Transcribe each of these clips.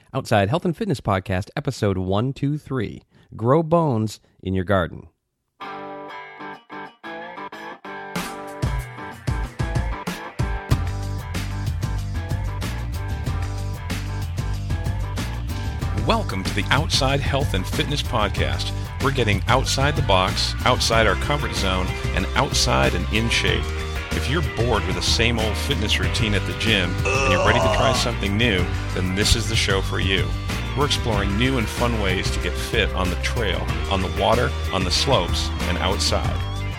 Outside Health and Fitness Podcast, episode 123, Grow Bones in Your Garden. Welcome to the Outside Health and Fitness Podcast. We're getting outside the box, outside our comfort zone, and outside and in shape. If you're bored with the same old fitness routine at the gym and you're ready to try something new, then this is the show for you. We're exploring new and fun ways to get fit on the trail, on the water, on the slopes, and outside.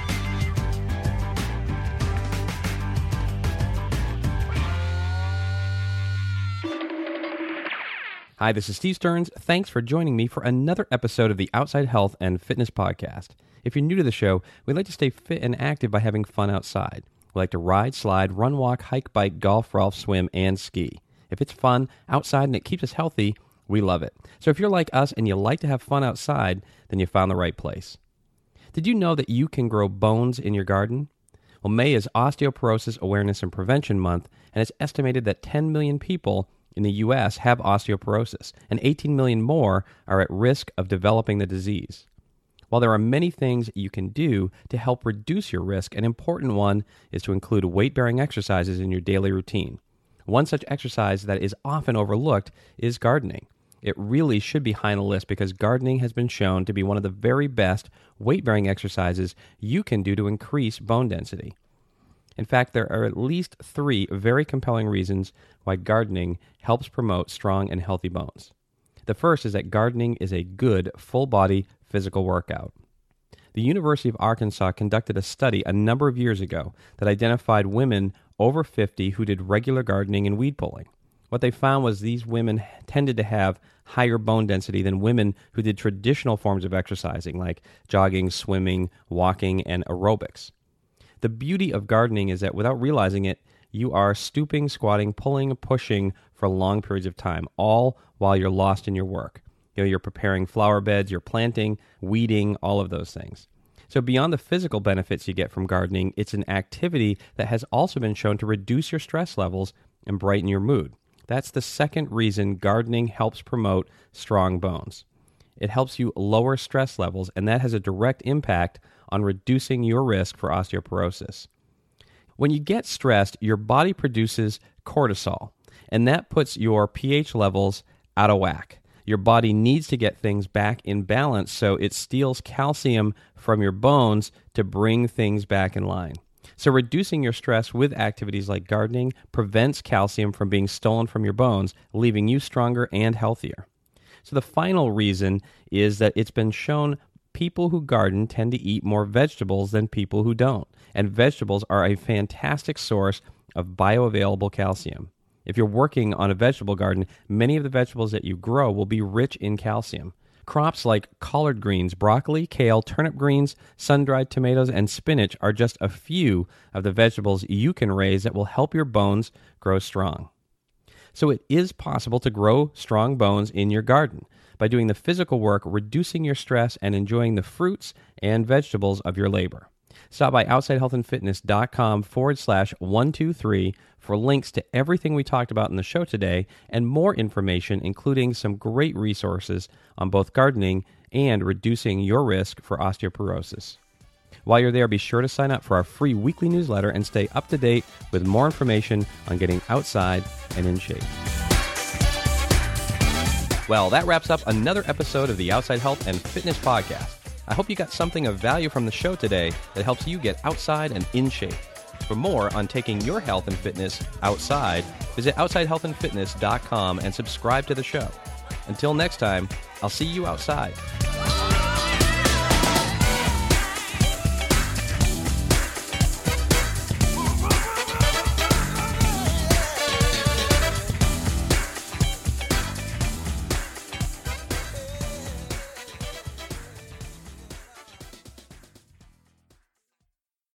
Hi, this is Steve Stearns. Thanks for joining me for another episode of the Outside Health and Fitness Podcast. If you're new to the show, we like to stay fit and active by having fun outside. We like to ride, slide, run, walk, hike, bike, golf, golf, swim, and ski. If it's fun outside and it keeps us healthy, we love it. So if you're like us and you like to have fun outside, then you found the right place. Did you know that you can grow bones in your garden? Well, May is Osteoporosis Awareness and Prevention Month, and it's estimated that 10 million people in the U.S. have osteoporosis, and 18 million more are at risk of developing the disease. While there are many things you can do to help reduce your risk, an important one is to include weight-bearing exercises in your daily routine. One such exercise that is often overlooked is gardening. It really should be high on the list because gardening has been shown to be one of the very best weight-bearing exercises you can do to increase bone density. In fact, there are at least 3 very compelling reasons why gardening helps promote strong and healthy bones. The first is that gardening is a good, full-body physical workout. The University of Arkansas conducted a study a number of years ago that identified women over 50 who did regular gardening and weed pulling. What they found was these women tended to have higher bone density than women who did traditional forms of exercising like jogging, swimming, walking, and aerobics. The beauty of gardening is that without realizing it, you are stooping, squatting, pulling, pushing for long periods of time, all while you're lost in your work. You're preparing flower beds, you're planting, weeding, all of those things. So beyond the physical benefits you get from gardening, it's an activity that has also been shown to reduce your stress levels and brighten your mood. That's the second reason gardening helps promote strong bones. It helps you lower stress levels, and that has a direct impact on reducing your risk for osteoporosis. When you get stressed, your body produces cortisol, and that puts your pH levels out of whack. Your body needs to get things back in balance, so it steals calcium from your bones to bring things back in line. So reducing your stress with activities like gardening prevents calcium from being stolen from your bones, leaving you stronger and healthier. So the final reason is that it's been shown people who garden tend to eat more vegetables than people who don't, and vegetables are a fantastic source of bioavailable calcium. If you're working on a vegetable garden, many of the vegetables that you grow will be rich in calcium. Crops like collard greens, broccoli, kale, turnip greens, sun-dried tomatoes, and spinach are just a few of the vegetables you can raise that will help your bones grow strong. So it is possible to grow strong bones in your garden by doing the physical work, reducing your stress, and enjoying the fruits and vegetables of your labor. Stop by OutsideHealthAndFitness.com/123 for links to everything we talked about in the show today and more information, including some great resources on both gardening and reducing your risk for osteoporosis. While you're there, be sure to sign up for our free weekly newsletter and stay up to date with more information on getting outside and in shape. Well, that wraps up another episode of the Outside Health and Fitness Podcast. I hope you got something of value from the show today that helps you get outside and in shape. For more on taking your health and fitness outside, visit OutsideHealthAndFitness.com and subscribe to the show. Until next time, I'll see you outside.